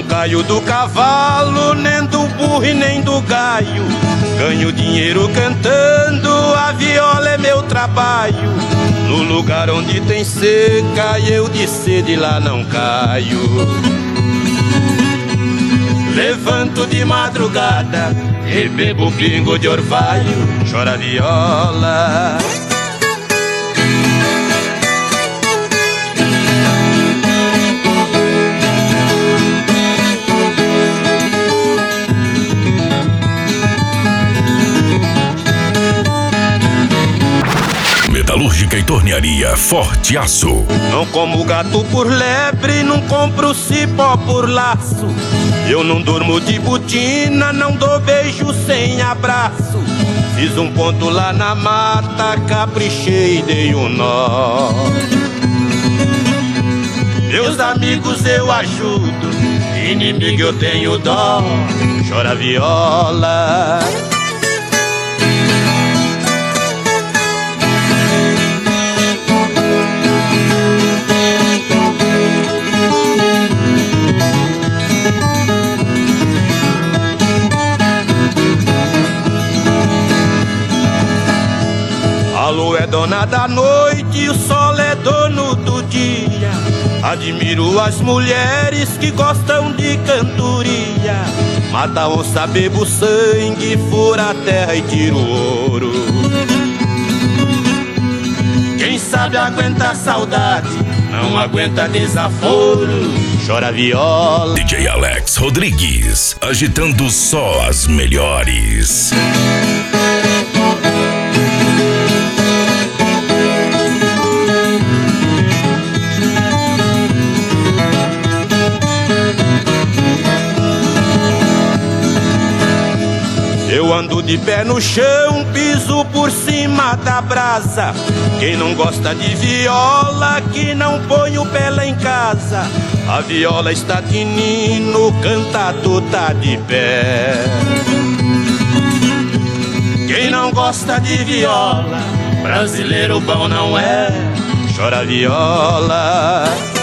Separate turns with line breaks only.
Não caio do cavalo, nem do burro e nem do gaio. Ganho dinheiro cantando, a viola é meu trabalho. No lugar onde tem seca, eu de sede lá não caio. Levanto de madrugada e bebo pingo de orvalho. Chora viola.
Metalúrgica e Tornearia Forte Aço.
Não como gato por lebre, não compro cipó por laço. Eu não durmo de botina, não dou beijo sem abraço. Fiz um ponto lá na mata, caprichei e dei um nó. Meus amigos eu ajudo, inimigo eu tenho dó. Chora viola. A lua é dona da noite, o sol é dono do dia. Admiro as mulheres que gostam de cantoria. Mata a onça, bebo sangue, fura a terra e tira o ouro. Quem sabe aguenta a saudade, não aguenta desaforo. Chora viola.
DJ Alex Rodrigues, agitando só as melhores.
Eu ando de pé no chão, piso por cima da brasa. Quem não gosta de viola, que não põe o pé lá em casa. A viola está tinindo, o cantador tá de pé. Quem não gosta de viola, brasileiro bom não é. Chora viola.